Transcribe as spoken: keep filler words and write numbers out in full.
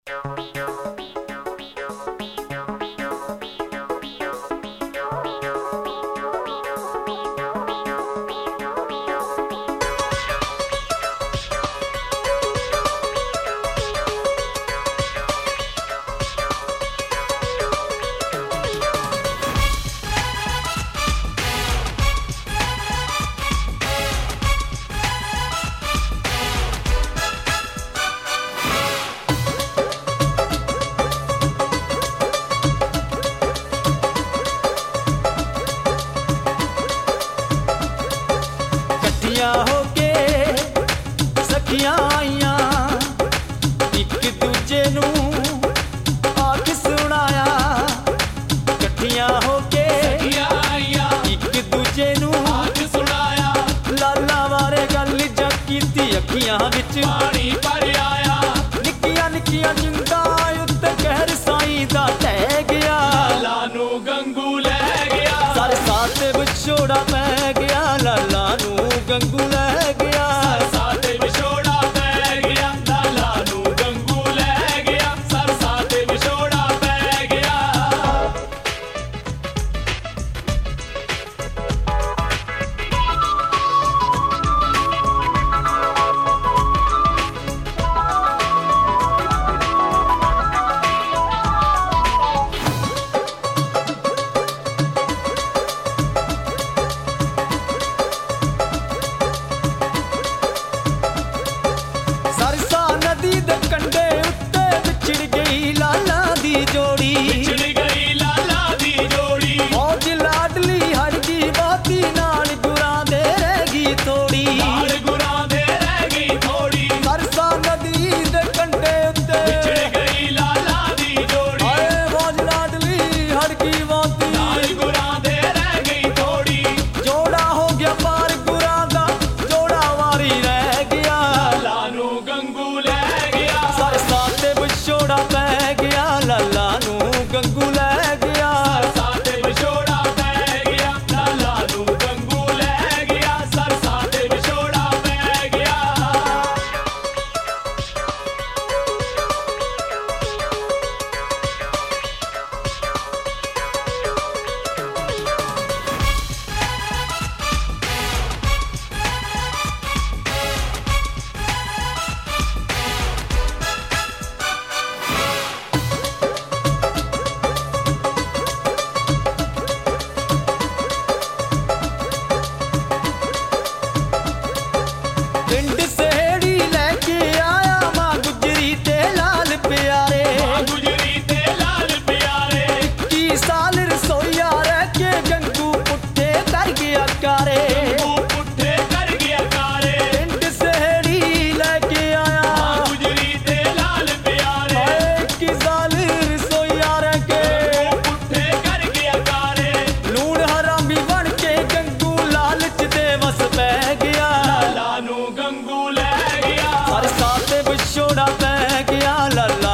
हो के सखियां आईयां एक दूजे नू आख सुनाया। कट्ठियां हो के एक दूजे नू आख सुनाया। लाला बारे गल जा कीती अखियां विच पानी भर आया। निक्कियां निक्कियां जिंदा उत्ते कहर साईं दा टह गया। लाला नू गंगू लै गया। सारे साथ विछोड़ा पै गया। लाला नू गंगू लै गया। साथ विछोड़ा पै गया। लाला नू गंगू लै गया। सर साथ विछोड़ा पै गया। छोड़ा पै गया। लाला